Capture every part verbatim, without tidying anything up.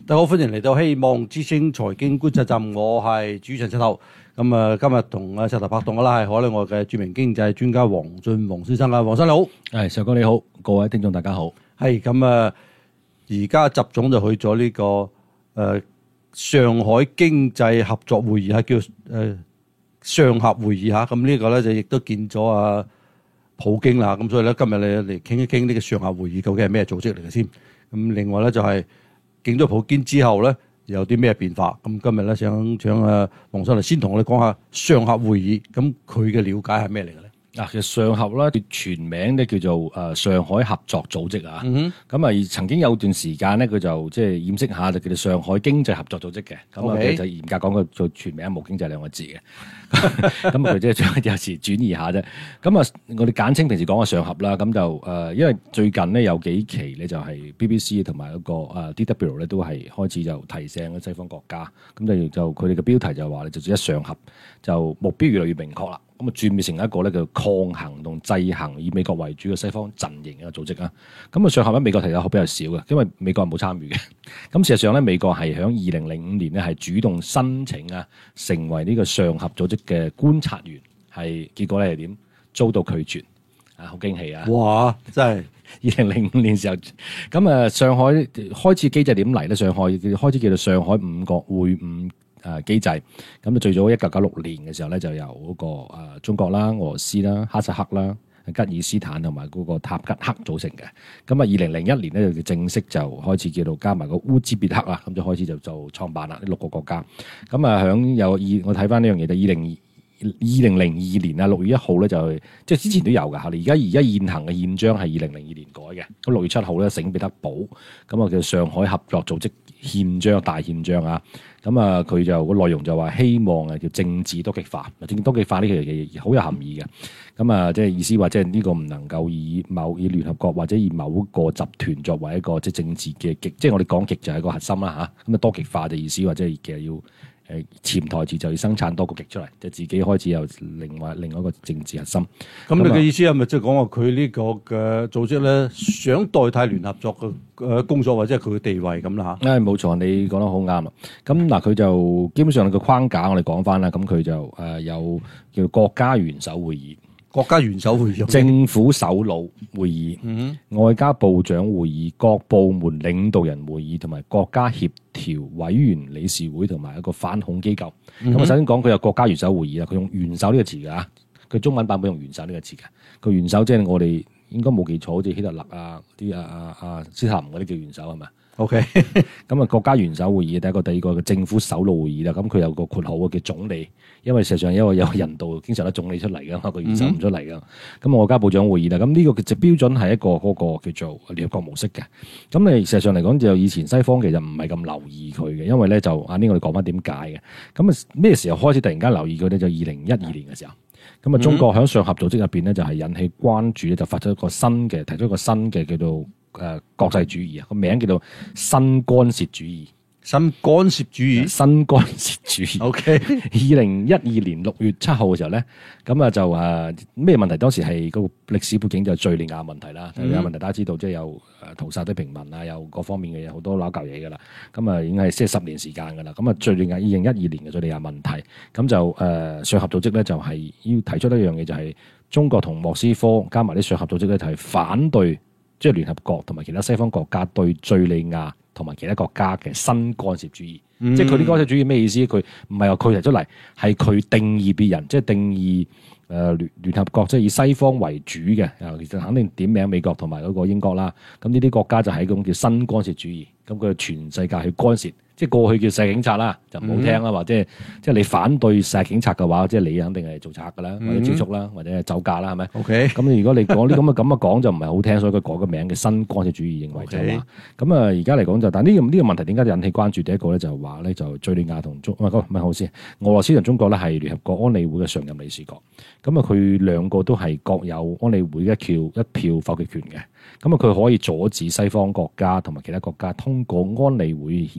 大家好，歡迎嚟到希望之星財經觀察站，我係主持人石頭。咁啊，今日同阿石頭拍檔嘅啦係海內外嘅著名經濟專家黃俊宏先生啊，黃生你好。 係石哥你好，各位聽眾大家好。 係咁啊，而家習總就去咗呢、這個誒、呃、上海經濟合作會議，係叫誒、呃、上合會議嚇。咁呢個咧就亦都見咗啊普京啦。咁所以咧今日你嚟傾一傾呢個上合會議究竟係咩組織嚟嘅先。咁另外咧就係、是。見咗普京之後咧，有啲咩變化？咁今日咧想請啊黃生嚟先同我哋講下上合會議，咁佢嘅了解係咩嚟嘅咧？ 嗱，其實上合咧全名咧叫做誒上海合作組織啊。咁啊、嗯，曾經有段時間咧，佢就即係掩飾下就叫做上海經濟合作組織嘅。咁啊 Okay.， 就嚴格講個做全名冇經濟兩個字嘅。咁啊，佢即係將有時轉移下啫。咁啊，我哋簡稱平時講嘅上合啦。咁就誒，因為最近咧有幾期咧就係 B B C 同埋嗰個誒 D W 咧都係開始就提醒咗西方國家。咁就就佢哋嘅標題就話咧，就一上合就目標越嚟越明確啦。咁啊，轉變成一個咧叫抗衡同制衡以美國為主嘅西方陣營嘅組織啊。咁啊，上合喺美國提得比較少嘅，因為美國係冇參與嘅。咁事實上咧，美國係喺二零零五年咧係主動申請啊，成為呢個上合組織嘅觀察員，係結果咧係點？遭到拒絕啊！好驚喜啊！ 哇！真係二零零五年時候，咁啊，上海開始機制點嚟咧？上海開始叫做上海五國會晤誒機制，咁就最早一九九六年嘅時候咧，就由嗰個誒中國啦、俄羅斯啦、哈薩克啦、吉爾斯坦同埋嗰個塔吉克組成嘅。咁啊，二零零一年咧就正式就開始叫做加埋個烏茲別克啦，咁就開始就就創辦啦呢六個國家。咁啊，響有二我睇翻呢樣嘢就二零二零零二年啊六月一號咧就即係之前都有噶嚇。而家而家現行嘅憲章係二零零二年改嘅。咁六月七號咧聖彼得堡咁啊叫上海合作組織憲章大憲章啊。咁啊，佢就個內容就話希望啊叫政治多極化，政治多極化呢樣嘢好有含義嘅。咁啊，即係意思話即係呢個唔能夠以某以聯合國或者以某個集團作為一個即係政治嘅極，即係我哋講極就係個核心啦嚇。咁啊多極化嘅意思話即係其實要。誒潛台詞就要生產多個極出嚟，即係自己開始有另外另外一個政治核心。 咁你嘅意思係咪即係講話佢呢個嘅組織咧，想代替聯合作嘅誒工作或者係佢嘅地位咁啦嚇？ 誒冇錯，你講得好啱啦。咁嗱，佢就基本上個框架我哋講翻啦。咁佢就誒有叫國家元首會議。 國家元首會議、 政府首腦會議、 嗯、 外交部長會議、各部門領導人會議同埋國家協調委員理事會同埋一個反恐機構。咁、嗯、我首先講佢有國家元首會議啦，佢用元首呢個詞㗎，佢中文版本用元首呢個詞㗎。佢元首即係我哋應該冇記錯，好似希特勒啊、啲啊啊啊斯大林嗰啲叫元首係咪？OK， 咁啊國家元首會議第一個、第二個嘅政府首腦會議啦。咁佢有個括號嘅叫總理，因為事實上因為有人道經常都總理出嚟㗎嘛，個元首唔出嚟㗎。咁外交部長會議啦，咁呢個嘅標準係一個嗰個叫做聯合國模式嘅。咁你事實上嚟講就以前西方其實唔係咁留意佢嘅，因為咧就啊呢個我哋講翻點解嘅。咁啊咩時候開始突然間留意佢咧？就二零一二年嘅時候。咁啊中國喺上合組織入邊咧就係引起關注咧，就發出一個新嘅提出一個新嘅叫做。誒、呃、國際主義啊，個名叫做新干涉主義。 新干涉主義， 新干涉主義。 O K， 二零一二年六月七號嘅時候咧，咁啊就誒咩問題？當時係個歷史背景就係敍利亞問題啦。敍利亞問題大家知道，即係有誒屠殺啲平民啊，有各方面嘅嘢，好多撈舊嘢噶啦。咁啊已經係即係十年時間噶啦。咁啊敍利亞二零一二年嘅敍利亞問題，咁就誒上合組織咧就係要提出一樣嘢，就係中國同莫斯科加埋啲上合組織咧，就係反對。即係聯合國同埋其他西方國家對敍利亞同埋其他國家嘅新干涉主義，嗯、即係佢啲干涉主義咩意思？佢唔係話佢提出嚟，係佢定義別人，即係定義誒聯聯合國，即係以西方為主嘅。其實肯定點名美國同埋嗰個英國啦。咁呢啲國家就係一種叫新干涉主義，咁佢全世界去干涉。即係過去叫世警察啦，就唔好聽啦，或者即係你反對世警察嘅話，即係你肯定係做賊噶啦，或者招宿啦，或者係酒駕啦，係咪 ？OK。 咁如果你講啲咁嘅咁嘅講就唔係好聽，所以佢改個名嘅新干涉主義，認為就係話咁啊。而家嚟講就，但呢個呢個問題點解引起關注？第一個咧就係話咧就敍利亞同中唔係唔係好先，俄羅斯同中國咧係聯合國安理會嘅常任理事國，咁啊佢兩個都係各有安理會一票一票否決權嘅。咁啊，佢可以阻止西方國家同埋其他國家通過安理會譴責敍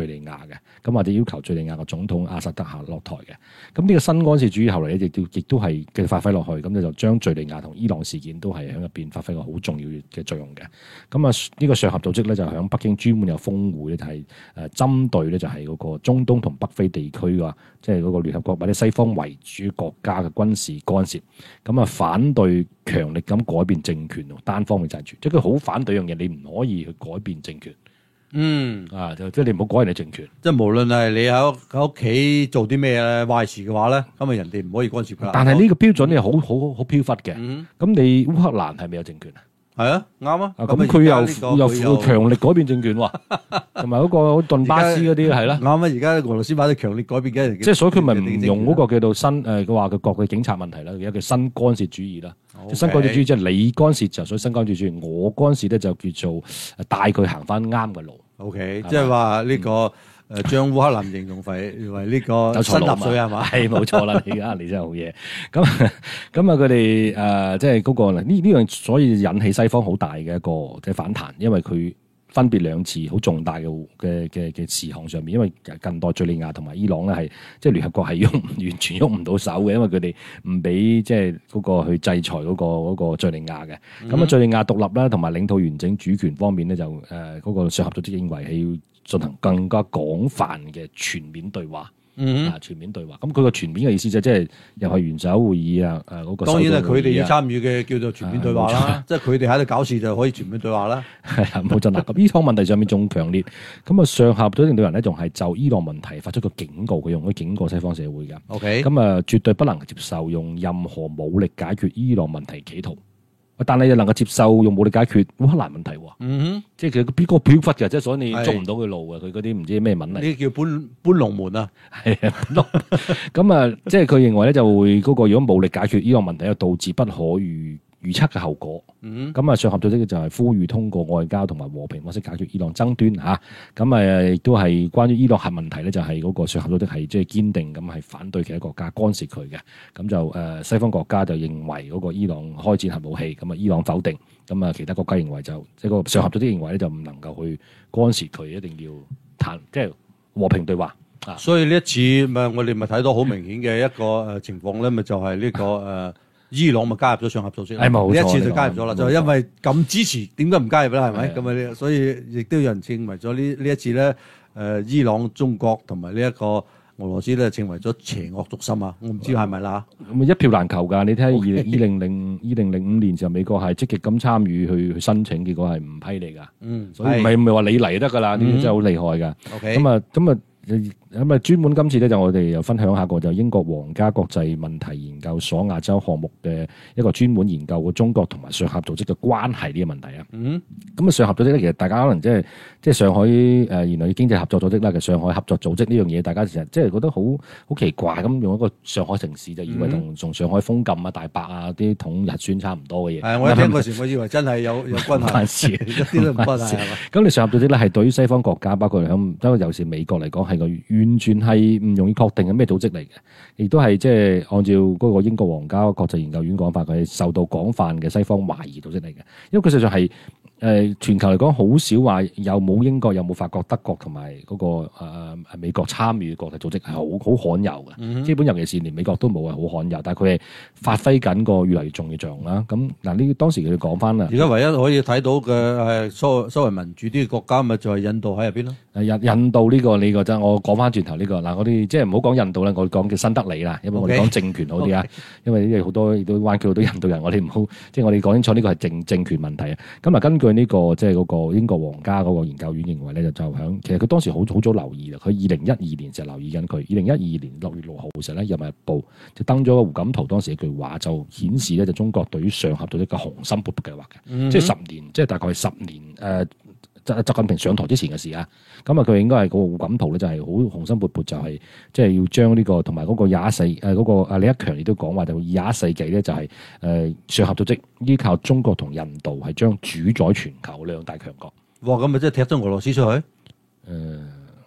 敍利亞嘅，咁或者要求敍利亞嘅總統阿薩德下落台嘅。咁呢個新干涉主義後嚟咧亦都亦都係繼續發揮落去，咁就將敍利亞同伊朗事件都係喺入邊發揮個好重要嘅作用嘅。咁啊呢個上合組織咧就喺北京專門有峰會咧，就係誒針對咧就係嗰個中東同北非地區嘅，即係嗰個聯合國或者西方為主國家嘅軍事干涉，咁啊反對強力咁改變政權同單方面制住，即係佢好反對一樣嘢，你唔可以去改變政權。 嗯啊，就即係你唔好改人哋政權。 即係無論係你喺喺屋企做啲咩壞事嘅話咧，咁啊人哋唔可以干涉㗎啦。 但係呢個標準咧好好好飄忽嘅。咁、 嗯、 你烏克蘭係咪有政權啊？ 係啊，啱啊。 咁佢又又又強力改變政權喎，同埋嗰個頓巴斯嗰啲係啦。啱啊！而家俄羅斯話啲強力改變嘅， 即係所以佢咪唔用嗰個叫做新誒，佢話佢國嘅警察問題啦，而家叫新干涉主義啦。Okay. 新干涉主義即係你干涉就所以新干涉主義，我干涉咧就叫做帶佢行翻啱嘅路。 O K， 即係話呢個誒將烏克蘭形容為為呢個新納粹係嘛？ 係冇錯啦，你而家你真係好嘢。咁咁啊，佢哋誒即係嗰個呢呢樣，所以引起西方好大嘅一個即係反彈，因為佢分別兩次好重大嘅嘅嘅嘅事項上面，因為近代敍利亞同埋伊朗咧係即係聯合國係喐完全喐唔到手嘅，因為佢哋唔俾即係嗰個去制裁嗰、嗰個嗰、嗰個敍利亞嘅。咁啊敍利亞獨立啦，同埋領土完整主權方面咧就誒嗰、呃嗰個上合組織認為係要進行更加廣泛嘅全面對話。嗯啊，全面對話，咁佢個全面嘅意思就即係又係元首會議啊，誒嗰個當然係佢哋要參與嘅叫做全面對話啦，即係佢哋喺度搞事就可以全面對話啦。係啊，冇錯啦。咁伊朗問題上面仲強烈，咁啊上合組織領導人咧仲係就伊朗問題發出個警告，佢用咗警告西方社會嘅。OK，咁啊絕對不能接受用任何武力解決伊朗問題企圖。但係又能夠接受用武力解決烏克蘭問題喎，嗯哼，即係佢邊個飄忽嘅，即係所以你捉唔到佢路嘅，佢嗰啲唔知咩文嚟，呢啲叫搬搬龍門啊， 係啊，咁啊，即係佢認為咧就會嗰個如果武力解決呢個問題，又導致不可預預測嘅後果。咁啊、嗯，上合組織就係呼籲通過外交同埋和平方式解決伊朗爭端嚇。咁啊，亦都係關於伊朗核問題咧，就係嗰個上合組織係即係堅定咁係反對其他國家干涉佢嘅。咁就誒西方國家就認為嗰個伊朗開展核武器，咁啊伊朗否定。咁啊其他國家認為就即係個上合組織認為咧就唔能夠去干涉佢，一定要談即係和平對話。啊， 所以呢一次咪我哋咪睇到好明顯嘅一個誒情況咧，咪就係呢個誒。伊朗咪加入咗上合組織，呢一次就加入咗啦，就係因為咁支持，點解唔加入咧？係咪咁啊？所以亦都有人認為咗呢呢一次咧，誒伊朗、中國同埋呢一個俄羅斯咧，成為咗邪惡軸心啊！我唔知係咪啦。 咁一票難求㗎，你睇下二零二零零二零零五年時候，美國係積極咁參與去去申請，結果係唔批你㗎。嗯，所以唔係唔係話你嚟得㗎啦，呢啲真係好厲害㗎。OK，咁啊咁啊。咁啊，專門今次咧就我哋又分享下個就英國皇家國際問題研究所亞洲項目嘅一個專門研究嘅中國同埋上合組織嘅關係呢個問題啊。嗯，咁啊上合組織咧，其實大家可能即係即係上海誒、呃、原來嘅經濟合作組織啦，嘅上海合作組織呢樣嘢，大家其實即係覺得好好奇怪咁，用一個上海城市就以為同同上海封禁啊、大白啊啲統核酸差唔多嘅嘢。係，我一聽嗰時我以為真係有有關係，事一啲都唔關係。咁你上合組織咧係對於西方國家，包括響包括尤其是美國嚟講，係個完全係唔容易確定係咩組織嚟嘅，亦都係即係按照嗰個英國皇家國際研究院講法，佢係受到廣泛嘅西方懷疑組織嚟嘅，因為佢實際上係。誒、呃、全球嚟講，好少話有冇英國、有冇法國、德國同埋嗰個誒、呃、美國參與嘅國際組織係好好罕有嘅。嗯、哼基本尤其是連美國都冇係好罕有，但係佢係發揮緊個越嚟越重要作用啦。咁嗱呢當時佢哋講翻啦， 而家唯一可以睇到嘅係稍稍為民主啲嘅國家，咪就係印度喺入邊咯。 印印度呢、呢個呢、呢個真，我講翻轉頭呢個嗱，我哋即係唔好講印度啦，我講叫新德里啦，因為我哋講政權好啲啊。Okay. 因為呢啲好多亦都灣區好多印度人，我哋唔好即係我哋講清楚呢個係政政權問題啊。咁啊，根據呢、呢個即係嗰個英國皇家嗰個研究院認為咧，就就響其實佢當時好好早留意啦。佢二零一二年就留意緊佢，二零一二年六月六號嘅時候咧，《人民日報》就登咗個胡錦濤當時一句話，就顯示咧就中國對於上合組織嘅雄心勃勃計劃嘅，嗯、哼即係十年，即係大概係十年誒。呃習習近平上台之前嘅事啊，咁啊佢應該係個胡錦濤咧就係好雄心勃勃，就係即係要將呢、這個同埋嗰個廿一世誒嗰個啊李克強亦都講話就廿一世紀咧就係誒上合組織依靠中國同印度係將主宰全球兩大強國。 哇！咁咪即係踢咗俄羅斯出去？誒、 呃，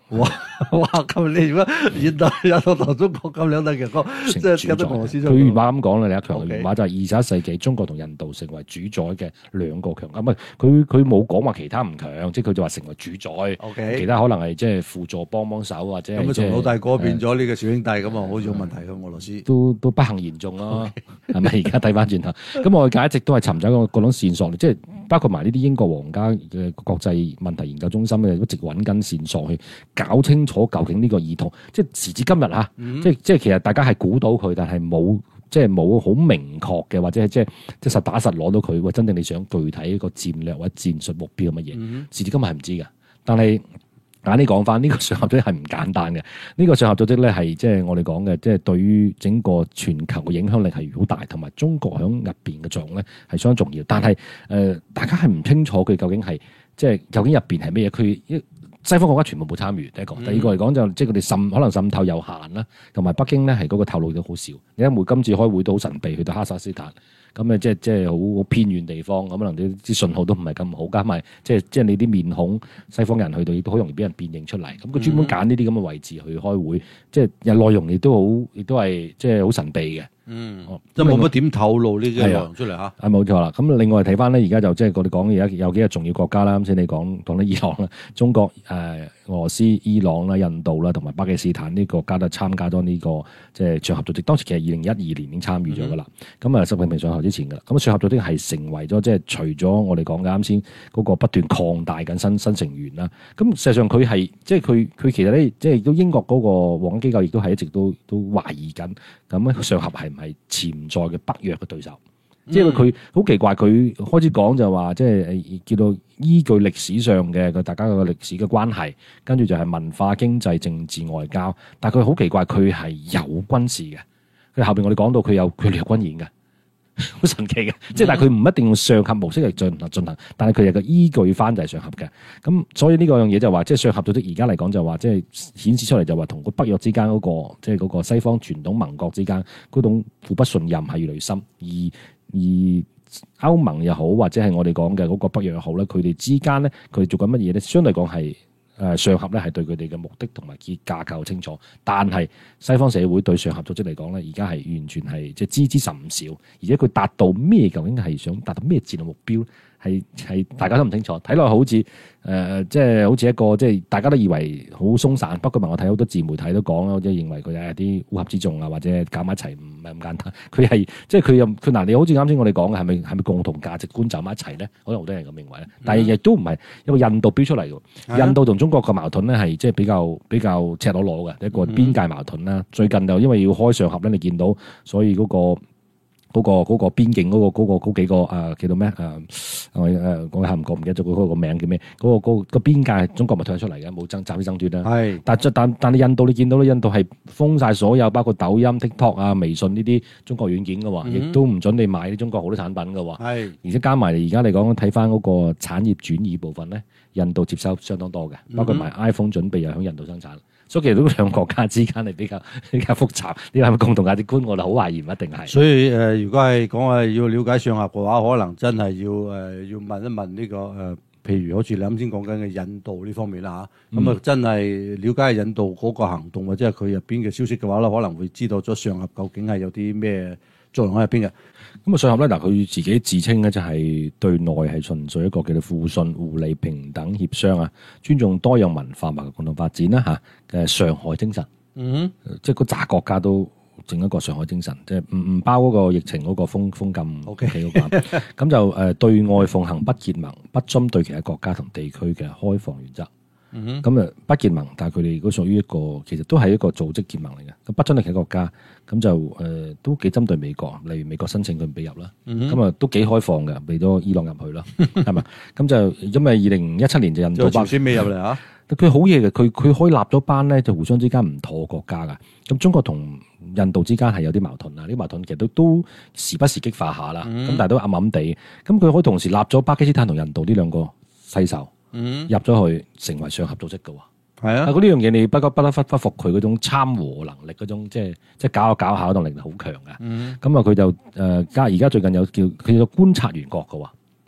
哇哇！咁你如果現代有到同中國咁兩大強國，即係覺得俄羅斯佢原話咁講啦，李克強 OK 原話就係二十一世紀中國同印度成為主宰嘅兩個強國。唔係佢佢冇講話其他唔強，即係佢就話成為主宰。 OK 其他可能係即係輔助幫幫手或者咁啊， 係即係從老大哥變咗呢個小兄弟咁啊，好似有問題嘅俄羅斯。 都都不幸嚴重咯，係咪？而家睇翻轉頭，咁外界一直都係尋找個各種線索，即係包括埋呢啲英國皇家嘅國際問題研究中心嘅，一直揾緊線索去搞清楚究竟呢個意圖。即係時至今日嚇， 嗯、 即係即係其實大家係估到佢，但係冇即係冇好明確嘅，或者係即係即係實打實攞到佢。喂，真正你想具體一個戰略或者戰術目標係乜嘢？ 嗯、 時至今日係唔知嘅，但係。簡啲講翻，呢個上合組織係唔簡單嘅。呢個上合組織咧係即係我哋講嘅，即係對於整個全球嘅影響力係好大，同埋中國喺入邊嘅作用咧係相當重要。但係誒、呃，大家係唔清楚佢究竟係即係究竟入邊係咩嘢？佢西方國家全部冇參與。第一個，第二個嚟講就即係佢哋滲可能滲透有限啦，同埋北京咧係嗰個透露都好少。你睇梅今次開會都好神秘，去到哈薩斯坦。咁啊，即係即係好好偏遠地方，咁可能啲啲信號都唔係咁好，加埋即係即係你啲面孔，西方人去到亦都好容易俾人辨認出嚟。咁佢專門揀呢啲咁嘅位置去開會，即係有內容亦都好，亦都係即係好神秘嘅。 嗯，即係冇乜點透露呢啲內容出嚟嚇。 係冇錯啦。咁另外睇翻咧，而家就即係我哋講而家有幾個重要國家啦。啱先你講講到伊朗啦、中國、誒、呃、俄羅斯、伊朗啦、印度啦，同埋巴基斯坦呢個國家都參加咗呢、這個即係上合組織。當時其實二零一二年已經參與咗噶啦。咁啊、嗯，習近平上台之前噶啦。咁上合組織係成為咗即係除咗我哋講嘅啱先嗰個不斷擴大緊新新成員啦。咁實際上佢係即係佢佢其實咧，即係都英國嗰個皇家機構亦都係一直都都懷疑緊。咁上合係唔係潛在嘅北約嘅對手？嗯、即係佢好奇怪，佢開始講就話，即係叫做依據歷史上嘅佢大家個歷史嘅關係，跟住就係文化、經濟、政治、外交。但係佢好奇怪，佢係有軍事嘅。佢後邊我哋講到佢有佢哋有軍演嘅。好神奇嘅，即係但係佢唔一定用上合模式嚟進行進行，但係佢有個依據翻就係上合嘅。咁所以呢個樣嘢就話，即係上合組織而家嚟講就話，即係顯示出嚟就話同個北約之間嗰個，即係嗰個西方傳統盟國之間嗰種互不信任係越嚟越深。而而歐盟又好，或者係我哋講嘅嗰個北約又好咧，佢哋之間咧，佢哋做緊乜嘢咧？相對講係。誒上合咧係對佢哋嘅目的同埋結架構清楚，但係西方社會對上合組織嚟講咧，而家係完全係即係知之甚少，而且佢達到咩究竟係想達到咩戰略目標，係係大家都唔清楚。睇落好似誒、呃、即係好似一個即係大家都以為好鬆散，不過問我睇好多自媒體都講啦，即係認為佢係啲烏合之眾啊，或者搞埋一齊唔係咁簡單。佢係即係佢又佢嗱，你好似啱先我哋講嘅係咪係咪共同價值觀走埋一齊咧？可能好多人咁認為咧，但係亦都唔係，因為印度標出嚟嘅，嗯、印度同中國嘅矛盾咧係即係比較比較赤裸裸嘅一個邊界矛盾啦。嗯、最近就因為要開上合咧，你見到所以嗰、嗰個。嗰、那個嗰、那個邊境嗰、那個嗰、那個嗰幾個誒叫做咩誒我誒講下唔覺唔記得咗佢嗰個名叫咩？嗰、那個嗰、那個邊界中國咪退出嚟嘅，冇爭暫時爭奪啦。係是，但但但係印度你見到咧，印度係封晒所有包括抖音、TikTok 啊、微信呢啲中國軟件嘅喎，亦、嗯、都唔準你買啲中國好多產品嘅喎。係是，而且加埋而家嚟講睇翻嗰個產業轉移部分咧，印度接收相當多嘅，包括埋 iPhone 準備又喺印度生產。所以其實都兩個國家之間係比較比較複雜，呢個係咪共同價值觀？我哋好懷疑唔一定係。所以誒、呃，如果係講話要了解上合嘅話，可能真係要誒、呃、要問一問呢、這個誒、呃，譬如好似你啱先講緊嘅印度呢方面啦嚇，咁啊、嗯、真係了解印度嗰個行動或者係佢入邊嘅消息嘅話咧，可能會知道咗上合究竟係有啲咩作用喺入邊嘅。 咁啊，上合咧嗱，佢自己自稱咧就係對內係純粹一個叫做互信、互利、平等協商啊，尊重多樣文化同共同發展啦嚇嘅上海精神。嗯哼，即係嗰紮國家都整一個上海精神，即係唔唔包嗰個疫情嗰個封封禁 OK 嗰個。咁就誒對外奉行不結盟、不針對其他國家同地區嘅開放原則。咁啊，不結盟，但係佢哋如果屬於一個，其實都係一個組織結盟嚟嘅。咁不針對其他國家，咁就誒、呃、都幾針對美國，例如美國申請佢唔俾入啦。咁啊、嗯哼，都幾開放嘅，俾咗伊朗入去啦，係嘛？咁就因為二零一七年就印度班先未入嚟啊。佢好嘢嘅，佢佢可以立咗班咧，就互相之間唔妥國家噶。咁中國同印度之間係有啲矛盾啊，呢啲矛盾其實都都時不時激化下啦。咁、嗯、但係都暗暗地。咁佢可以同時立咗巴基斯坦同印度呢兩個世仇。嗯、入咗去成為上合組織嘅喎，係啊！嗰呢樣嘢你不不不得不不服佢嗰種參和能力，嗰種即係即係搞下搞下嗰種能力好強嘅。咁啊佢就誒加而家最近有叫佢叫做觀察員國嘅喎，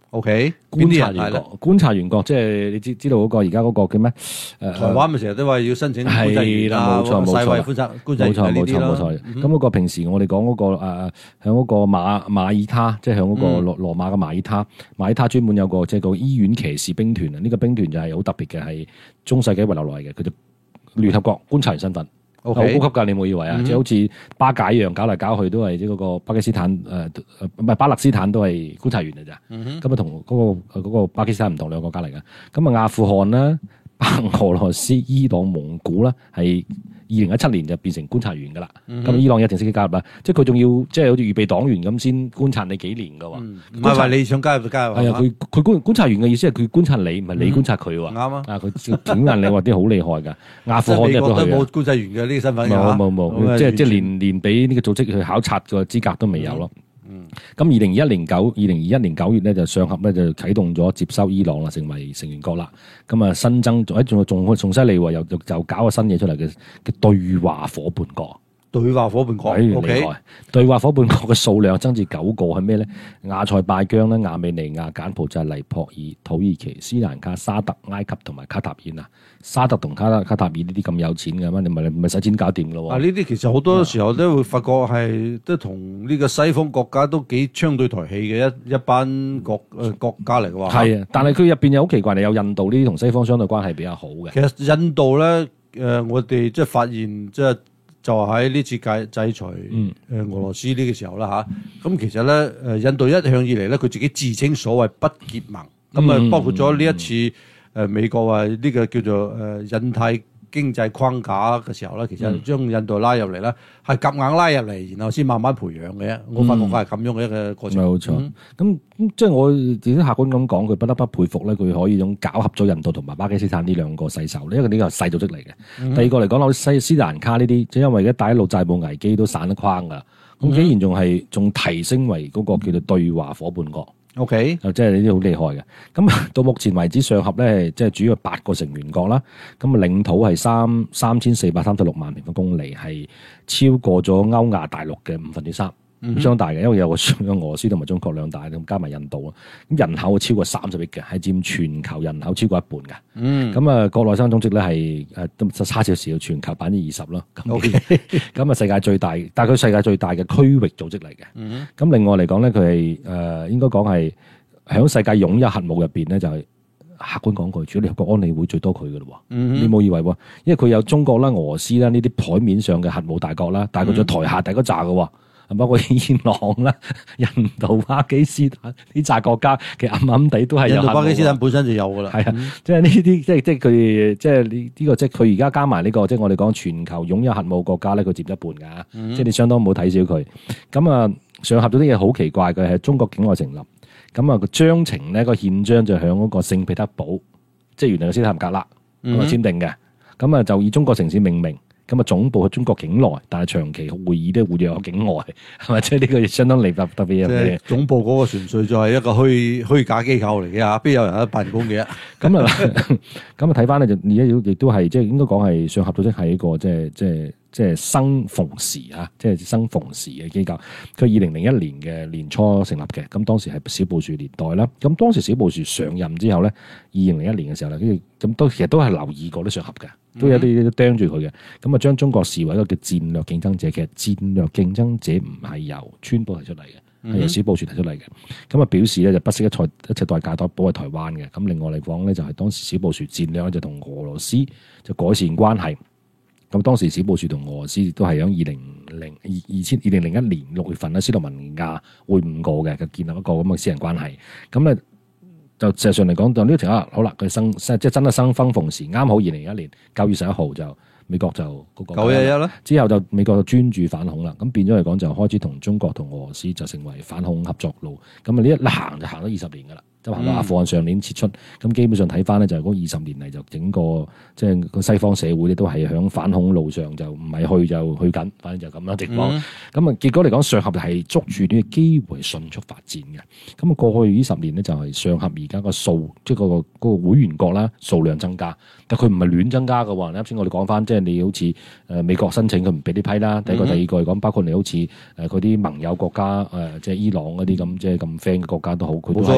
OK， 觀察邊啲人係咧員國，觀察員國即係你知知道嗰個而家嗰個叫咩？誒台灣咪成日都話要申請觀察員係啦啊， 冇錯冇錯世衛觀察觀察員冇錯冇係呢啲啦錯冇錯。 嗯咁嗰個平時我哋講嗰個誒，響嗰個馬馬爾他，即係響嗰個嗯羅羅馬嘅馬爾他，馬爾他專門有個即係個醫院騎士兵團啊！呢個兵團就係好特別嘅，係中世紀遺留落嚟嘅，佢就聯合國觀察員身份。好 OK， 高級㗎，你冇以為啊？ 嗯即係好似巴解一樣，搞嚟搞去都係即係嗰個巴基斯坦誒誒唔係巴勒斯坦都係觀察員嚟咋。 嗯咁啊同嗰個嗰個巴基斯坦唔同兩個國家嚟㗎。咁啊阿富汗啦、白俄羅斯、伊朗、蒙古啦，係二零一七年就變成觀察員㗎啦。咁、 嗯伊朗有正式加入啦，即係佢仲要即係好似預備黨員咁先觀察你幾年㗎喎。 嗯唔係話你想加入就加入係啊，佢佢觀觀察員嘅意思係佢觀察你，唔係你觀察佢喎。 啱啊！ 啊，佢檢驗你話啲好厲害㗎。阿富即係汗美國都入到去啊冇觀察員嘅呢個身份㗎冇冇冇，即係即係係連連俾呢個組織去考察個資格都未有咯。 嗯咁二零二一年九二零二一年九月咧就上合咧就啟動咗接收伊朗啦，成為成員國啦。咁啊新增仲仲仲仲犀利喎，又又就搞個新嘢出嚟嘅嘅對話伙伴國。 對話伙伴國哎 ，OK， 厲害！對話伙伴國嘅數量增至九個係咩咧？亞塞拜疆咧、亞美尼亞、柬埔寨、尼泊爾、土耳其、斯蘭卡、沙特、埃及同埋卡塔爾啊！沙特同卡卡塔爾呢啲咁有錢嘅咩？你咪你咪使錢搞掂咯喎！ 啊！呢啲其實好多時候都會發覺係都同呢個西方國家都幾槍對台戲嘅一一班國誒國家嚟嘅話。 係啊，但係佢入邊又好奇怪，你有印度呢啲同西方相對關係比較好嘅。 其實印度咧誒、呃，我哋即係發現即係就喺呢次制制裁誒、 嗯呃、俄羅斯呢個時候啦吓，咁、其實咧誒印度一向以嚟咧，佢自己自稱所謂不結盟，咁啊、 嗯包括咗呢一次誒、呃、美國話呢個叫做誒、呃、印太經濟框架嘅時候咧，其實將印度拉入嚟咧，係夾硬拉入嚟，然後先慢慢培養嘅。我發覺佢係咁樣嘅一個過程。 冇錯嗯， 咁咁即係我自己客觀咁講，佢不得不佩服咧，佢可以種攪合咗印度同埋巴基斯坦呢兩個勢手，因為呢個係細組織嚟嘅。 嗯第二個嚟講，好似西斯蘭卡呢啲，即係因為一帶一路債務危機都散得框噶，咁竟然仲係仲提升為嗰個叫做對話伙伴國。 OK， 就即係呢啲好厲害嘅。咁到目前為止，上合咧即係主要八個成員國啦。咁啊領土係三三千四百三十六萬平方公里，係超過咗歐亞大陸嘅五分之三，相當大嘅。因為有個有俄羅斯同埋中國兩大，咁加埋印度啊。咁人口超過三十億嘅，係佔全球人口超過一半嘅。 嗯， 咁啊，國內生產總值咧係誒都差少少，全球百分之二十咯。咁 OK 咁啊，世界最大，但係佢世界最大嘅區域組織嚟嘅。 嗯咁另外嚟講咧，佢係誒應該講係喺世界擁有核武入邊咧，就係、客觀講句，主要聯合國安理會最多佢嘅咯喎。 嗯你冇以為喎，因為佢有中國啦、俄羅斯啦呢啲台面上嘅核武大國啦，但係佢仲有台下第嗰扎嘅喎。包括伊朗啦、印度、巴基斯坦呢扎國家，其實暗暗地都係有印度、 核武巴基斯坦㗎本身就有噶啦。 係啊，即係呢啲，即係即係佢，即係呢呢個，即係佢而家加埋呢個，即係我哋講全球擁有核武國家咧，佢佔一半㗎， 嗯即係你相當唔好睇小佢。咁啊，上合咗啲嘢好奇怪嘅，係中國境內成立。咁啊，個章程咧個憲章就響嗰個聖彼得堡，即係原來嘅斯坦格勒咁啊簽訂嘅。咁啊就以中國城市命名。咁啊，總部喺中國境內，但係長期會議都活躍喺境外，係咪？即係呢個相當離特特別即嘅係。總部嗰個純粹就係一個虛虛假機構嚟嘅嚇，邊有人喺度辦公嘅？ 咁啊，咁啊睇翻咧就而家亦都係即係應該講係上合組織係一個即係即係即係生逢時啊，即係生逢時嘅機構。佢二零零一年嘅年初成立嘅，咁當時係小布殊年代啦。咁當時小布殊上任之後咧，二零零一年嘅時候咧，跟住咁都其實都係留意過啲上合嘅。都有啲都盯住佢嘅，咁啊將中國視為一個叫戰略競爭者。其實戰略競爭者唔係由川普提出嚟嘅，係由小布殊提出嚟嘅。咁啊表示咧就不惜一切一切代價都保衞台灣嘅。咁另外嚟講咧就係當時小布殊戰略就同俄羅斯就改善關係。咁當時小布殊同俄羅斯亦都係喺二零零二二千二零零一年六月份咧斯洛文尼亞會晤過嘅，就建立一個咁嘅私人關係。咁咧。就事實上嚟講，就呢個情況好啦，佢生即係真係生分逢時，啱好二零零一年九月十一號就美國就嗰個九一一啦， 之後就美國就專注反恐啦，咁變咗嚟講就開始同中國同俄羅斯就成為反恐合作路，咁啊呢一行就行咗二十年噶啦，就行到阿富汗上年撤出，咁基本上睇翻咧就係嗰二十年嚟就整個即係個西方社會咧都係響反恐路上就唔係去就去緊，反正就咁樣情況。咁啊結果嚟講上合係捉住呢個機會迅速發展嘅，咁啊過去呢十年咧就係上合而家個數即係嗰個嗰個會員國啦數量增加，但佢唔係亂增加嘅喎。啱先我哋講翻即係你好似誒美國申請佢唔俾呢批啦，第一個第二個嚟講包括你好似誒嗰啲盟友國家誒即係伊朗嗰啲咁即係咁 friend 嘅國家都好，佢都係冇所謂嚇，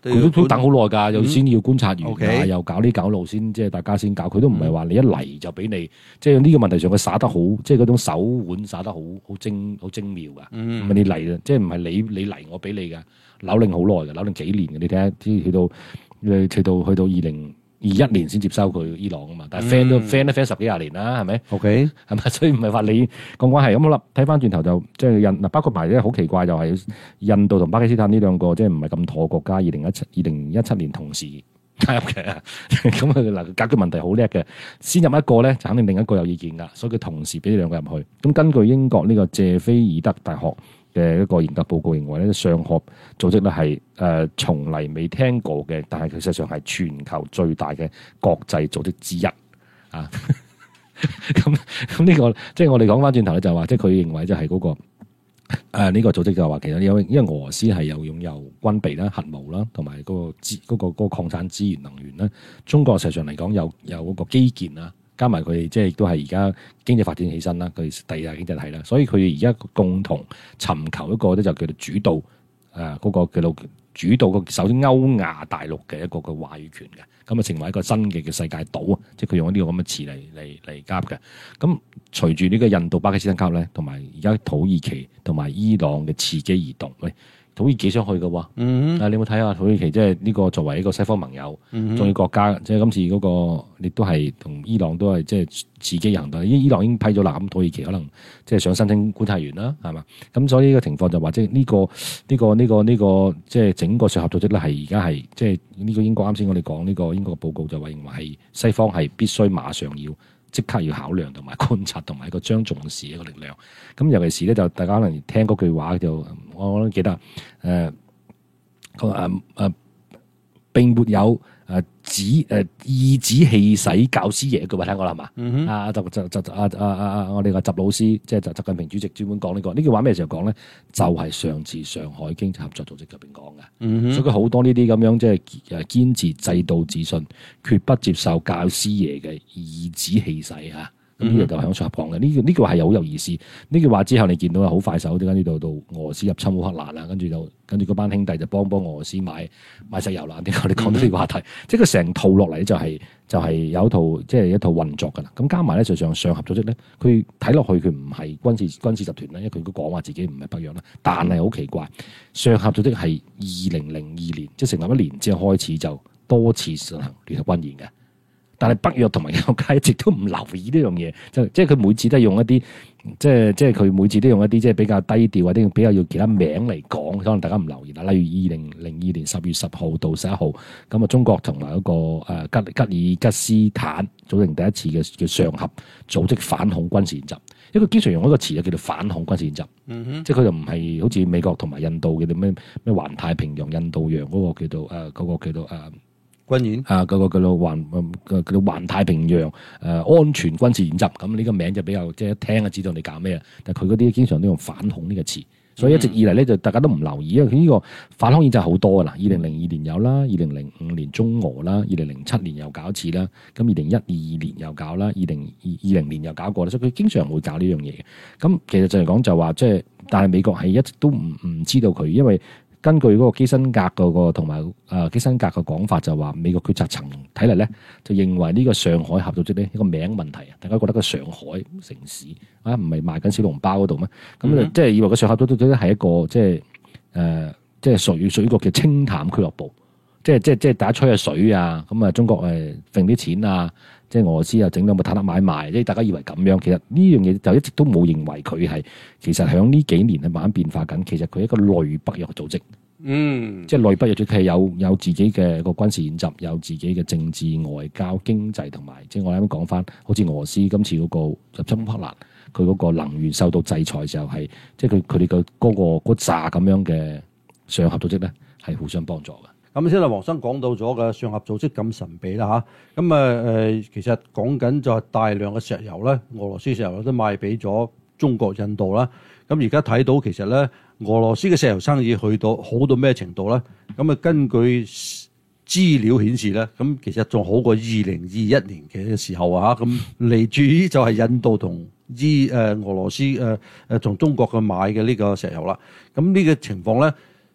佢都都等好耐㗎，又先要觀察完 OK 又搞呢搞路先，即係大家先搞。佢都唔係話你一嚟就俾你，即係呢個問題上佢耍得好，即係嗰種手腕耍得好好精好精妙㗎。唔係你嚟啊，即係唔係你你嚟我俾你㗎，扭令好耐㗎，扭令幾年嘅。你睇下，啲去到誒去到去到二零二一年先接收佢伊朗啊嘛，但係 friend 都 friend 都 friend 十幾廿年啦，係咪？ OK， 係咪？所以唔係話你講關係咁好啦。睇翻轉頭就即係印嗱，包括埋咧好奇怪就係印度同巴基斯坦呢兩個即係唔係咁妥嘅國家，二零一七二零一七年同時加入嘅。咁佢嗱解決問題好叻嘅，先入一個咧就肯定另一個有意見㗎，所以佢同時俾呢兩個入去。咁根據英國呢個謝菲爾德大學嘅一個研究報告認為咧，上合組織咧係誒從嚟未聽過嘅，但係其實上係全球最大嘅國際組織之一啊。咁咁呢個即係我哋講翻轉頭咧，就話即係佢認為就係嗰、那個誒呢、呃這個組織就話其實因為因為俄羅斯係有擁有軍備啦、核武啦，同埋嗰個資嗰、那個嗰、那個礦產資源能源啦。中國實際上嚟講有有嗰個基建啦。加埋佢哋即係亦都係而家經濟發展起身啦，佢第二大經濟體啦，所以佢哋而家共同尋求一個咧就叫做主導誒嗰、呃那個叫做主導個首先歐亞大陸嘅一個嘅話語權嘅，咁啊成為一個新嘅嘅世界島啊，即係佢用呢個咁嘅詞嚟嚟嚟夾嘅。咁隨住呢個印度、巴基斯坦交咧，同埋而家土耳其同埋伊朗嘅伺機而動，喂。土耳其想去嘅喎，嗯、啊你有冇睇下土耳其即係呢個作為一個西方盟友，重要、嗯、國家，即係今次嗰、那個亦都係同伊朗都係即係伺機行動。伊伊朗已經批咗啦，咁土耳其可能即係想申請觀察員啦，係嘛？咁所以呢個情況就話即係呢個呢、這個呢、這個呢、這個即係整個上合組織咧，係而家係即係呢個英國啱先我哋講呢個英國嘅報告就話認為係西方係必須馬上要即刻要考量同埋觀察同埋一個將重視一個力量。咁尤其是咧就大家可能聽嗰句話就我都記得誒誒誒並沒有誒指誒意指氣使教師爺，句話聽過啦係嘛？嗯哼啊就就就啊啊啊啊我哋個習老師即係習習近平主席專門講呢個呢句話咩時候講咧？就係上次上海經濟合作組織入邊講嘅。嗯哼，所以佢好多呢啲咁樣即係誒堅持制度自信，絕不接受教師爺嘅意指氣使嚇。咁呢個就響上合講嘅，呢個呢句話係好有意思。呢句話之後你見到啊好快手，跟住到到俄羅斯入侵烏克蘭啦，跟住就跟住嗰班兄弟就幫幫俄羅斯買買石油啦。點解我哋講到呢個話題？嗯、即係佢成套落嚟就係、是、就係、是、有一套即係一套運作㗎啦。咁加埋咧，就上上合組織咧，佢睇落去佢唔係軍事軍事集團啦，因為佢都講話自己唔係北約啦。但係好奇怪，上合組織係二零零二年即係成立一年之後開始就多次進行聯合軍演嘅。但係北約同埋歐盟一直都唔留意呢樣嘢，就即係佢每次都係用一啲，即係即係佢每次都用一啲即係比較低調或者比較用其他名嚟講，可能大家唔留意啦。例如二零零二年十月十號到十一號，咁啊中國同埋嗰個誒吉吉爾吉斯坦組成第一次嘅叫上合組織反恐軍事演習，因為佢經常用一個詞就叫做反恐軍事演習，嗯、哼即係佢就唔係好似美國同埋印度嘅咩咩環太平洋印度洋嗰個叫做誒嗰、呃嗰個叫做誒。呃軍演啊，嗰、那個叫做環，叫做環太平洋誒、呃、安全軍事演習，咁呢個名就比較即係一聽就知道你搞咩啊。但係佢嗰啲經常都用反恐呢個詞，所以一直以嚟咧就大家都唔留意，因為佢呢個反恐演習好多噶啦。二零零二年有啦，二零零五年中俄啦，二零零七年又搞一次啦，咁二零一二年又搞啦，二零二二零年又搞過啦，所以佢經常會搞呢樣嘢嘅。咁其實就係講就話即係，但係美國係一直都唔唔知道佢，因為。根據嗰個基辛格嗰個同埋誒基辛格嘅講法，就話美國決策層睇嚟咧，就認為呢個上海合組織咧一個名問題啊，大家覺得個上海城市啊，唔係賣緊小籠包嗰度咩？咁、嗯、即係以為個上海合組織咧係一個即係誒、呃、即係屬於屬於個叫清談俱樂部，即係即係即係大家吹下水啊，咁啊中國誒揈啲錢啊，即係俄羅斯又整兩個坦克買賣，即係大家以為咁樣，其實呢樣嘢就一直都冇認為佢係，其實響呢幾年係慢慢變化緊，其實佢係一個類北約組織。嗯，即係內北約組織係有有自己嘅個軍事演習，有自己嘅政治、外交、經濟同埋，即係我啱啱講翻，好似俄羅斯今次嗰個入侵烏克蘭，佢嗰個能源受到制裁嘅時候係，即係佢佢哋嘅嗰個嗰紮咁樣嘅上合組織咧，係互相幫助嘅。 咁先啦，黃生講到咗嘅上合組織咁神秘啦嚇，咁啊誒，其實講緊就係大量嘅石油咧，俄羅斯石油都賣俾咗中國、印度啦。咁而家睇到其實咧，俄羅斯嘅石油生意去到好到咩程度咧？咁啊，根據資料顯示咧，咁其實仲好過二零二一年嘅時候啊，咁嚟自於就係印度同伊誒俄羅斯誒誒從中國嘅買嘅呢個石油啦。咁呢個情況咧，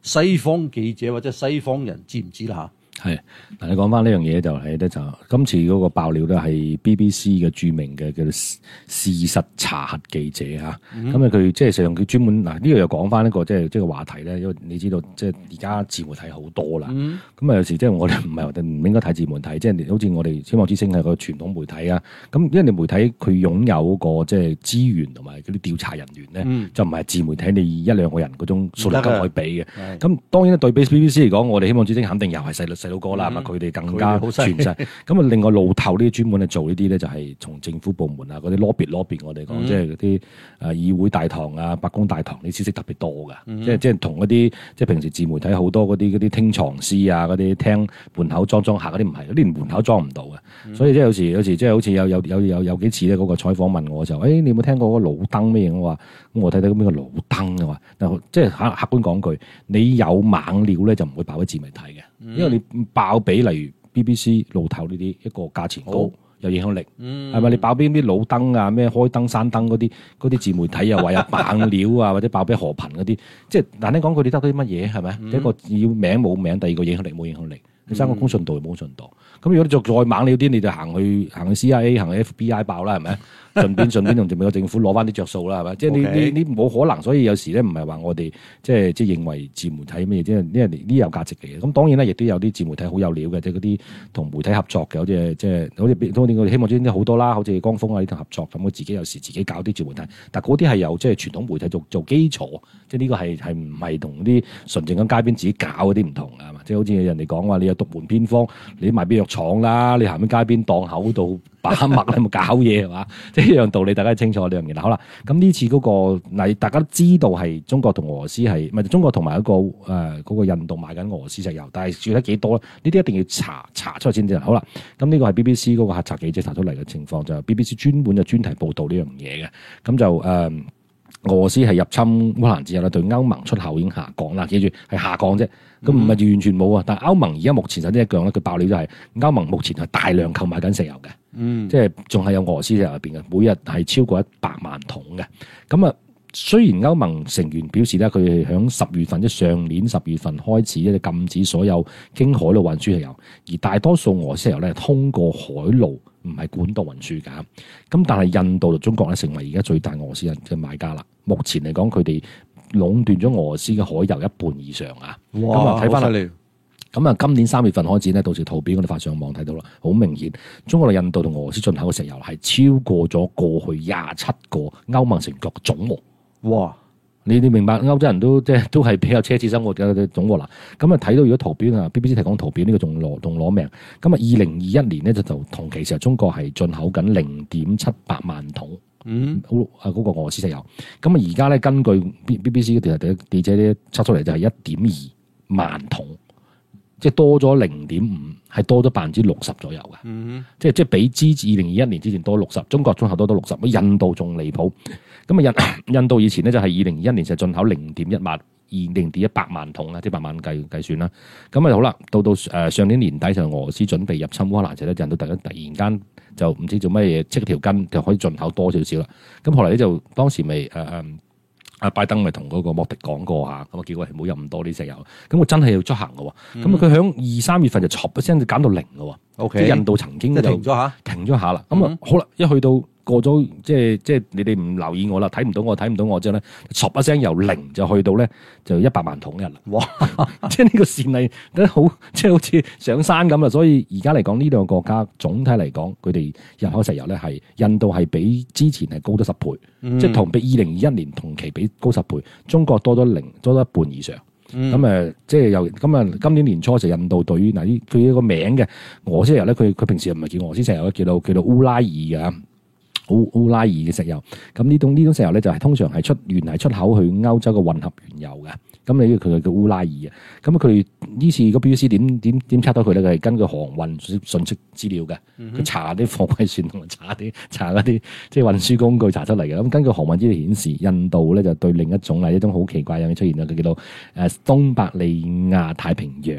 西方記者或者西方人知唔知啦嚇？ 係，嗱你講翻呢樣嘢就係咧，就今次嗰個爆料咧係 B B C 嘅著名嘅叫做事實查核記者嚇，咁啊佢即係上佢專門嗱呢個又講翻一個即係即係個話題咧，因為你知道即係而家自媒體好多啦，咁啊、嗯、有時即係我哋唔係話唔應該睇自媒體，即係好似我哋希望之星係個傳統媒體啊，咁因為你媒體佢擁有個即係資源同埋嗰啲調查人員咧，嗯、就唔係自媒體你一兩個人嗰種數量級可以比嘅，咁當然咧對比 B B C 嚟講，我哋希望之星肯定又係細細佬哥啦，係嘛佢哋更加全勢，咁啊另外路透呢啲專門係做呢啲咧，就係從政府部門啊嗰啲 lobby lobby 我哋講，嗯、即係嗰啲誒議會大堂啊、白宮大堂啲消息特別多㗎，嗯、即係即係同嗰啲即係平時自媒體好多嗰啲嗰啲聽藏師啊、嗰啲聽門口裝裝下嗰啲唔係，嗰啲連門口裝唔到嘅，嗯、所以即係有時有時即係好似有有有有有幾次咧嗰個採訪問我就誒、欸、你有冇聽過嗰個老登咩嘢？我話咁我睇睇邊個老登嘅話，即係客客觀講句，你有猛料咧就唔會爆喺自媒體嘅，嗯、因為你爆俾例如 B B C 路透呢啲一個價錢高。哦有影響力，係咪、嗯？你爆俾啲老燈啊、咩開燈、閂燈嗰啲嗰啲自媒體又話有猛料啊，或者爆俾河頻嗰啲，即係難聽講佢哋得到啲乜嘢係咪？嗯、第一個要名冇名，第二個影響力冇影響力，第三個公信度冇信度。咁、嗯、如果你再再猛料啲，你就行去行去 C I A、行去 F B I 爆啦，係咪？順便順便同美國政府攞翻啲着數啦，係咪？即係你你你冇可能，所以有時咧唔係話我哋即係即係認為自媒體乜嘢，即係因為呢啲有價值嘅嘢。咁當然咧，亦都有啲自媒體好有料嘅，即係嗰啲同媒體合作嘅，好似即係好似當年我哋希望之星好多啦，好似江峰啊呢啲合作咁，佢自己有時自己搞啲自媒體，但係嗰啲係由即係傳統媒體做做基礎，即係呢個係係唔係同啲純正嘅街邊自己搞嗰啲唔同啊嘛？即係好似人哋講話你有獨門偏方，你賣俾藥廠啦，你行喺街邊檔口度把脈你冇搞嘢係嘛？即係一樣道理，大家清楚呢樣嘢啦。好啦，咁呢次嗰、那個嗱，大家都知道係中國同俄羅斯係唔係中國同埋一個誒嗰、呃那個印度買緊俄羅斯石油，但係住得幾多咧？呢啲一定要查查出嚟先至。好啦，咁呢個係 B B C 嗰個核查記者查出嚟嘅情況，就係、B B C 專門就專題報導呢樣嘢嘅。咁就誒、呃、俄羅斯係入侵烏克蘭之後咧，對歐盟出口已經下降啦。記住係下降啫，咁唔係完全冇啊。但係歐盟而家目前首先一樣咧，佢爆料就係歐盟目前係大量購買緊石油嘅。嗯，即係仲係有俄羅斯石油入邊嘅，每日係超過一百萬桶嘅。咁啊，雖然歐盟成員表示咧，佢哋響十月份即上年十月份開始咧禁止所有經海路運輸石油，而大多數俄羅斯石油咧通過海路，唔係管道運輸㗎。咁但係印度同中國咧成為而家最大俄羅斯人嘅買家啦。目前嚟講，佢哋壟斷咗俄羅斯嘅海油一半以上啊。 哇， 咁啊睇翻嚟。 咁啊，今年三月份開始咧，到時圖片我哋發上網睇到啦，好明顯，中國同印度同俄羅斯進口嘅石油係超過咗過去廿七個歐盟成員國嘅總和。哇！你你明白歐洲人都即係都係比較奢侈生活嘅總和啦。咁啊睇到如果圖表啊 ，B B C 提供圖表呢、呢個仲攞仲攞命。咁啊，二零二一年咧就就同期時候中國係進口緊零點七八萬桶，嗯，好啊嗰個俄羅斯石油。咁啊而家咧根據 B B C 嘅記記者咧測出嚟就係一點二萬桶。即係多咗零點五，係多咗百分之六十左右嘅。嗯，即係即係比之前二零二一年之前多六十，中國綜合多多六十，印度仲離譜。咁啊印印度以前咧就係二零二一年就進口零點一萬，二零點一百萬桶啦，即係百萬計計算啦。咁啊好啦，到到誒上年年底就俄羅斯準備入侵烏克蘭時咧，印度突然突然間就唔知做乜嘢，即條筋就可以進口多少少啦。咁後來咧就當時咪誒誒。阿拜登咪同嗰個莫迪講過嚇，咁啊結果係冇入咁多啲石油，咁佢真係要執行嘅喎，咁啊佢響二三月份就唰一聲就減到零嘅喎，Okay. 即係印度曾經就停咗下，停咗下啦，咁啊、嗯、好啦，一去到過咗即係即係你哋唔留意我啦，睇唔到我睇唔到我之後咧，唰一聲由零就去到咧就一百萬桶一啦，哇！即係呢個線係都好，即係好似上山咁啦，所以而家嚟講呢兩個國家總體嚟講，佢哋入口石油咧係印度係比之前係高咗十倍。嗯、即係同比二零二一年同期比高十倍，中國多咗零多咗一半以上。咁誒、嗯，即係又咁啊！今年年初就印度對於嗱呢佢一個名嘅俄羅斯石油咧，佢佢平時又唔係叫俄羅斯石油，叫做叫做烏拉爾嘅烏烏拉爾嘅石油。咁呢種呢種石油咧就係通常係出原係出口去歐洲嘅混合原油嘅。咁你佢就叫烏拉爾嘅。咁佢呢次個 B B C 點點點測到佢咧？佢係根據航運信息資料嘅，佢、嗯、哼查啲貨櫃船同埋查啲查嗰啲即係運輸工具查出嚟嘅。咁根據航運資料顯示，印度咧就對另一種係一種好奇怪嘅嘢出現啦，佢叫做誒東伯利亞太平洋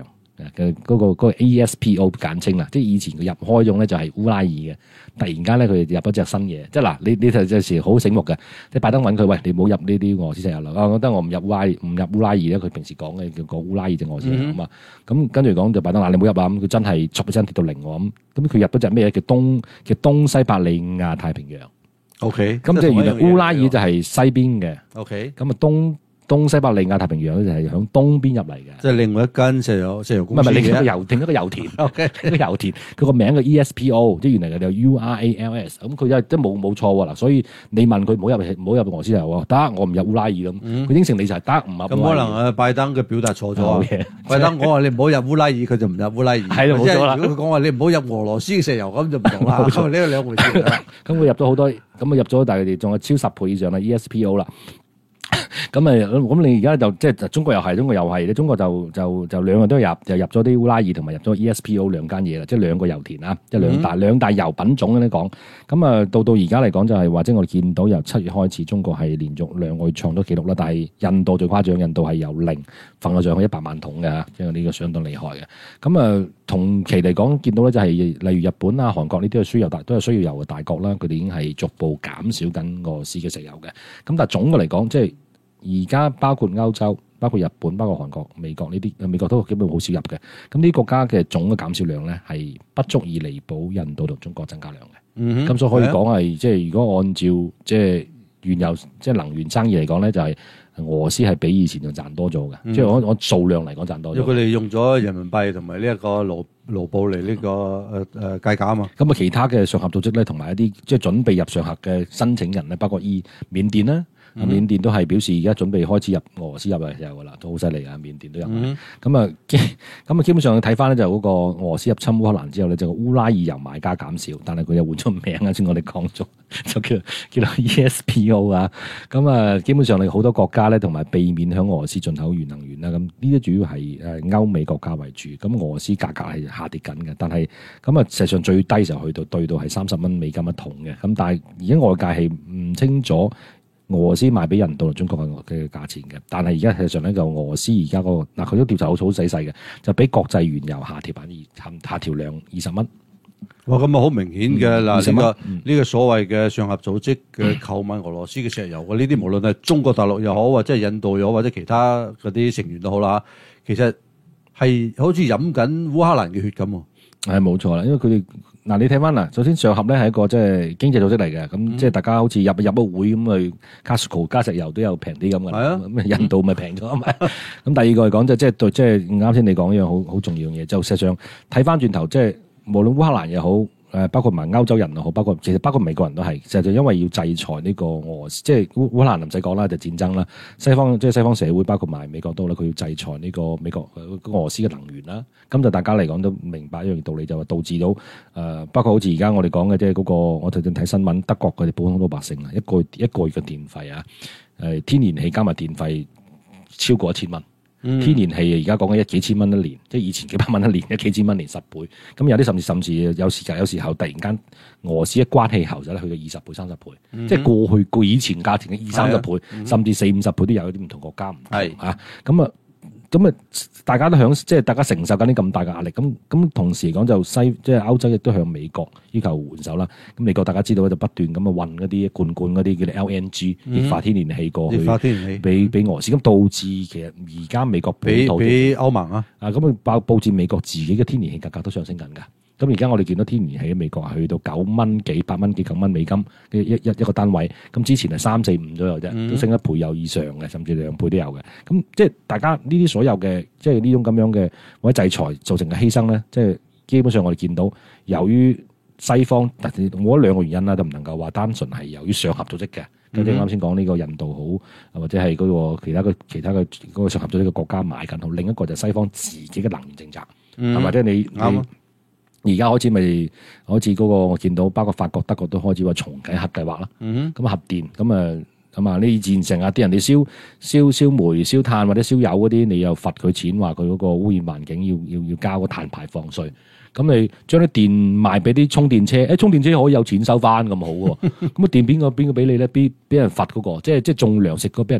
嘅嘅嗰個嗰個 E S P O 簡稱啦，即係以前佢入開種咧就係烏拉爾嘅，突然間咧佢入咗隻新嘢，即係嗱你你有時好醒目嘅，即係拜登揾佢喂，你唔好入呢啲俄羅斯石油啦，我覺得我唔入烏拉唔入烏拉爾咧，佢平時講嘅叫講烏拉爾隻俄羅斯石油啊嘛，咁跟住講就拜登嗱你唔好入啦，咁佢真係唰一聲跌到零喎，咁咁佢入咗隻咩叫東叫東西伯利亞太平洋 ，OK， 咁即係原來烏拉爾就係西邊嘅 ，OK， 咁啊東。東西伯利亞太平洋咧就係響東邊入嚟嘅， 即係另外一間石油石油公司唔係唔係另一個嘅。 油，另一個油田， OK， 另一個油田，佢個名叫 E S P O，即係原嚟佢就 U R A L S，咁佢又即係冇冇錯喎嗱，所以你問佢唔好入唔好入俄羅斯石油喎，得我唔入烏拉爾咁，佢應承你就係得唔入。 咁可能誒拜登嘅表達錯咗啊冇嘢拜登講話你唔好入烏拉爾，佢就唔入烏拉爾。 係啦冇錯啦即係如果佢講話你唔好入俄羅斯嘅石油，咁就唔同啦。 冇錯呢個兩回事啦。 咁佢入咗好多，咁啊入咗大概仲有超十倍以上啦 E S P O 啦。咁啊，咁你而家就即係中國又係，中國又係，你中國就就就兩個都入，就入咗啲烏拉爾同埋入咗 E S P O 兩間嘢啦，即係兩個油田啊，即係兩大、嗯、兩大油品種咧講。咁啊，到到而家嚟講就係話，即係我哋見到由七月開始，中國係連續兩個月創咗紀錄啦。但係印度最誇張，印度係由零瞓咗上去一百萬桶嘅，即係呢個相當厲害嘅。咁啊，同期嚟講見到咧就係例如日本啊、韓國呢啲係輸油大都係需要油嘅大國啦，佢哋已經係逐步減少緊俄羅斯嘅石油嘅。咁但係總嘅嚟講，即係。而家包括歐洲、包括日本、包括韓國、美國呢啲，美國都基本好少入嘅。咁呢啲國家嘅總嘅減少量咧，係不足以彌補印度同中國增加量嘅。嗯咁所以可以講係，即係如果按照即係原油、即係能源生意嚟講咧，就係俄羅斯係比以前仲賺多咗嘅。嗯、即係我我數量嚟講賺多咗。因為佢哋用咗人民幣同埋呢一個盧盧布嚟呢個誒誒計價啊嘛。咁啊，其他嘅上合組織咧，同埋一啲即係準備入上合嘅申請人咧，包括以緬甸啦。嗯、緬甸都係表示而家準備開始入俄羅斯入嚟石油噶啦，都好犀利啊！緬甸都有。咁啊、嗯，咁啊，基本上睇翻咧就嗰個俄羅斯入侵烏克蘭之後咧，就烏拉爾油買家減少，但係佢又換咗名啊！先我哋講咗，就叫叫做 E S P O 啊。咁啊，基本上你好多國家咧，同埋避免向俄羅斯進口原能源啦。咁呢啲主要係誒歐美國家為主。咁俄羅斯價格係下跌緊嘅，但係咁啊，實際上最低就去到對到係三十蚊美金一桶嘅。咁但係而家外界係唔清楚。俄羅斯賣俾印度同中國嘅價錢嘅，但係而家實際上咧就俄羅斯而家嗰個嗱佢都調查好好細細嘅，就比國際原油下調版二下調量二十蚊。哇！咁啊好明顯嘅嗱，呢個呢個所謂嘅上合組織嘅購買俄羅斯嘅石油嘅呢啲，無論係中國大陸又好，或者係印度又好，或者其他嗰啲成員都好啦，其實係好似飲緊烏克蘭嘅血咁喎。係冇錯啦，因為佢哋。嗱，你睇翻嗱，首先上合咧係一個即係經濟組織嚟嘅，咁、嗯、即係大家好似入入個會咁去 Costco 加石油都有平啲咁嘅，係啊，咁印度咪平咗啊嘛。咁第二個嚟講就即係對，即係啱先你講一樣好好重要嘅嘢，就實際上睇翻轉頭，即係無論烏克蘭又好。誒包括埋歐洲人又好，包括其實包括美國人都係，就係因為要制裁呢個俄羅斯，即係烏烏克蘭唔使講啦，就戰爭啦。西方即係西方社會，包括埋美國都啦，佢要制裁呢個美國俄羅斯嘅能源啦。咁就大家嚟講都明白一樣道理，就係導致到誒、呃，包括好似而家我哋講嘅即係嗰個，我最近睇新聞，德國佢哋普通老百姓啊，一個一個月嘅電費啊，誒天然氣加埋電費超過一千蚊。嗯、天然氣而家講緊一幾千蚊一年，即係以前幾百蚊一年，一幾千蚊年十倍。咁有啲甚至甚至有時有時候突然間俄羅斯一關氣喉就咧去到二十倍、三十倍，嗯、即係過去過以前價錢嘅二三十倍，嗯、甚至四五十倍都有啲唔同國家唔同嚇。咁啊咁啊，大家都響即係大家承受緊啲咁大嘅壓力。咁咁同時嚟講就西即係歐洲亦都向美國要求援手啦。咁美國大家知道就不斷咁啊運嗰啲罐罐嗰啲叫做 L N G 液化天然氣過去，液化天然氣俾俾俄羅斯，咁導致其實而家美國俾俾歐盟啊啊咁啊爆導致美國自己嘅天然氣價格都上升緊㗎。咁而家我哋見到天然氣喺美國係去到九蚊幾、八蚊幾、九蚊美金嘅一一一個單位，咁之前係三四五左右啫，嗯、都升一倍有以上嘅，甚至兩倍都有嘅。咁即係大家呢啲所有嘅，即係呢種咁樣嘅或者制裁造成嘅犧牲咧，即係基本上我哋見到，由於西方，我覺得兩個原因啦，都唔能夠話單純係由於上合組織嘅，即係啱先講呢個印度好，或者係嗰個其他嘅其他嘅嗰個上合組織嘅國家買緊好，另一個就係西方自己嘅能源政策，係、嗯、或者你啱。而家開始咪好似嗰個我見到，包括法國、德國都開始話重啟核計劃啦。咁、嗯、哼核電咁啊咁啊，呢以前成日啲人哋燒燒燒煤、燒炭或者燒油嗰啲，你又罰佢錢，話佢嗰個污染環境要要要交個碳排放稅。咁你將啲電賣俾啲充電車，誒、欸、充電車可以有錢收翻咁好喎。咁啊電邊個邊個俾你咧？俾俾人罰嗰、那個，即係即係種糧食嗰個俾人罰。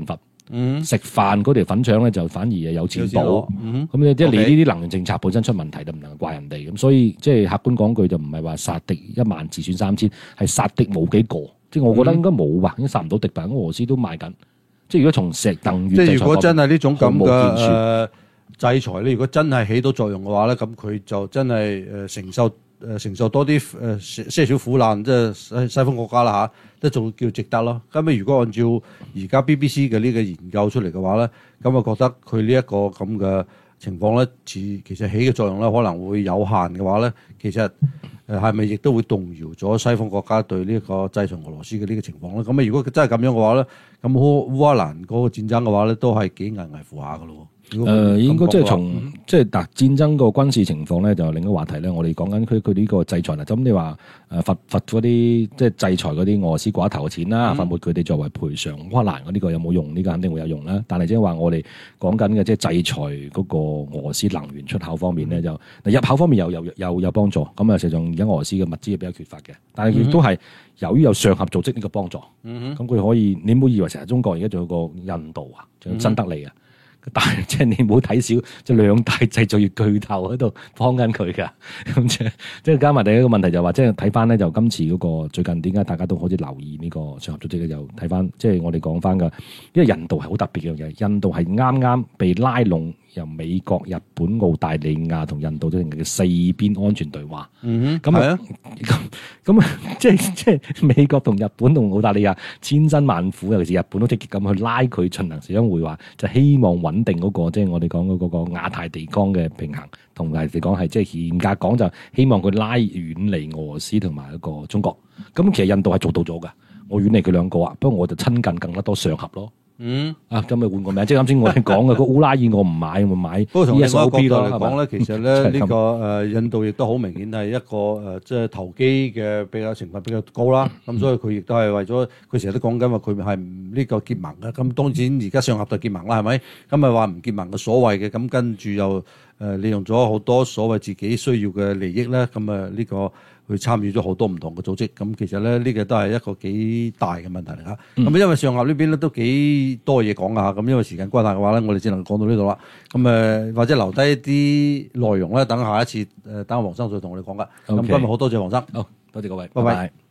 嗯， 食飯嗰條粉腸咧就反而係有錢補。 嗯， 咁你即係你 OK 呢啲能源政策本身出問題，就唔能夠怪人哋。咁所以即係客觀講句，就唔係話殺敵一萬自損三千，係殺敵冇幾個。即係我覺得應該冇吧，應該殺唔到敵吧。俄羅斯都賣緊。即係如果從石能源， 即係如果真係呢種咁嘅誒誒制裁咧，如果真係起到作用嘅話咧，咁佢就真係誒承受誒承受多啲誒些些少苦難，即係西西方國家啦嚇，都仲叫值得咯。咁啊，如果按照而家 B B C 嘅呢個研究出嚟嘅話咧，咁啊覺得佢呢一個咁嘅情況咧，其其實起嘅作用咧可能會有限嘅話咧，其實誒係咪亦都會動搖咗西方國家對呢個制裁俄羅斯嘅呢個情況咧？咁啊，如果真係咁樣嘅話咧，咁烏烏克蘭嗰個戰爭嘅話咧，都係幾危危乎下嘅咯。 誒、呃、應該即係從、嗯、即係嗱戰爭個軍事情況咧，就另一個話題咧。我哋講緊佢佢呢個制裁啦。咁你話誒罰罰嗰啲即係制裁嗰啲俄羅斯寡頭嘅錢啦，罰沒佢哋作為賠償烏克蘭嗰呢個有冇用？呢、呢個肯定會有用啦。但係即係話我哋講緊嘅即係制裁嗰個俄羅斯能源出口方面咧，就入口方面又有有有幫助。咁啊，實際上而家俄羅斯嘅物資係比較缺乏嘅，但係亦都係由於有上合組織呢個幫助，咁佢可以你唔好以為成日中國而家仲有個印度啊，仲有新德里啊。但係即係你唔好睇少，即係兩大製造業巨頭喺度幫緊佢㗎。咁即係即係加埋第一個問題就係話，即係睇翻咧就今次嗰個最近點解大家都開始留意呢個上合組織嘅？就睇翻即係我哋講翻㗎，因為印度係好特別嘅嘢，印度係啱啱被拉攏。由美國、日本、澳大利亞同印度都成嘅四邊安全對話。嗯哼，咁啊，咁咁啊，即係即係美國同日本同澳大利亞千辛萬苦，尤其是日本都積極咁去拉佢進行相會話，就希望穩定嗰、那個即係、就是、我哋講嘅嗰個亞太地方嘅平衡，同埋嚟講係即係嚴格講就希望佢拉遠離俄羅斯同埋一個中國。咁其實印度係做到咗㗎，我遠離佢兩個啊，不過我就親近更加多上合咯。嗯，啊，今日換個名，即係啱先我哋講嘅個烏拉爾，我唔買，我買。不過從另一個角度嚟講咧，其實咧呢個誒印度亦都好明顯係一個誒即係投機嘅比較成分比較高啦。咁所以佢亦都係為咗佢成日都講緊話佢係唔呢個結盟嘅。咁當然而家上合就結盟啦，係咪？咁咪話唔結盟嘅所謂嘅，咁跟住又誒利用咗好多所謂自己需要嘅利益咧，咁啊呢個。去參與咗好多唔同嘅組織，咁其實咧呢、這個都係一個幾大嘅問題嚟嚇。咁、嗯、因為上合呢邊咧都幾多嘢講啊，咁因為時間關係嘅話咧，我哋只能講到呢度啦。咁誒或者留低一啲內容咧，等下一次誒等黃生再同我哋講噶。咁 Okay. 今日好多謝黃生， 好多謝各位， 拜拜。 拜拜。